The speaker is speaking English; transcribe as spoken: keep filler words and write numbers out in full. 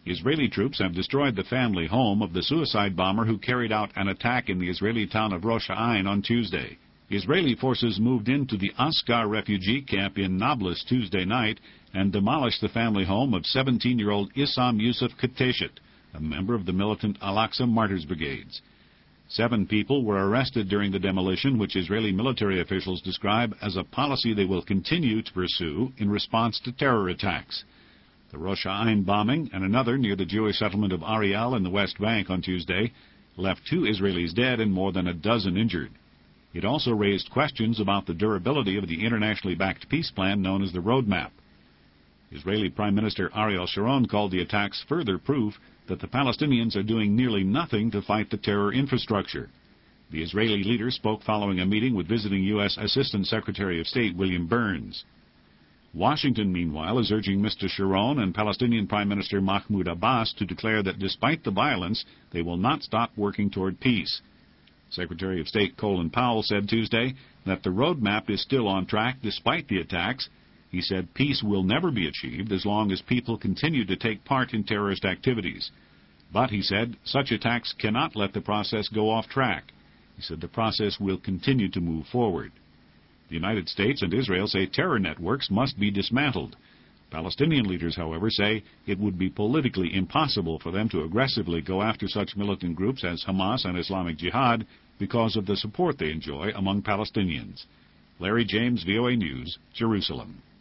Israeli troops have destroyed the family home of the suicide bomber who carried out an attack in the Israeli town of Rosh Ha'ain on Tuesday. Israeli forces moved into the Askar refugee camp in Nablus Tuesday night and demolished the family home of seventeen-year-old Issam Yusuf Keteshet, a member of the militant Al-Aqsa Martyrs Brigades. Seven people were arrested during the demolition, which Israeli military officials describe as a policy they will continue to pursue in response to terror attacks. The Rosh Ha'ain bombing and another near the Jewish settlement of Ariel in the West Bank on Tuesday left two Israelis dead and more than a dozen injured. It also raised questions about the durability of the internationally backed peace plan known as the Roadmap. Israeli Prime Minister Ariel Sharon called the attacks further proof that the Palestinians are doing nearly nothing to fight the terror infrastructure. The Israeli leader spoke following a meeting with visiting U S Assistant Secretary of State William Burns. Washington, meanwhile, is urging Mister Sharon and Palestinian Prime Minister Mahmoud Abbas to declare that despite the violence, they will not stop working toward peace. Secretary of State Colin Powell said Tuesday that the roadmap is still on track despite the attacks. He said peace will never be achieved as long as people continue to take part in terrorist activities. But, he said, such attacks cannot let the process go off track. He said the process will continue to move forward. The United States and Israel say terror networks must be dismantled. Palestinian leaders, however, say it would be politically impossible for them to aggressively go after such militant groups as Hamas and Islamic Jihad because of the support they enjoy among Palestinians. Larry James, V O A News, Jerusalem.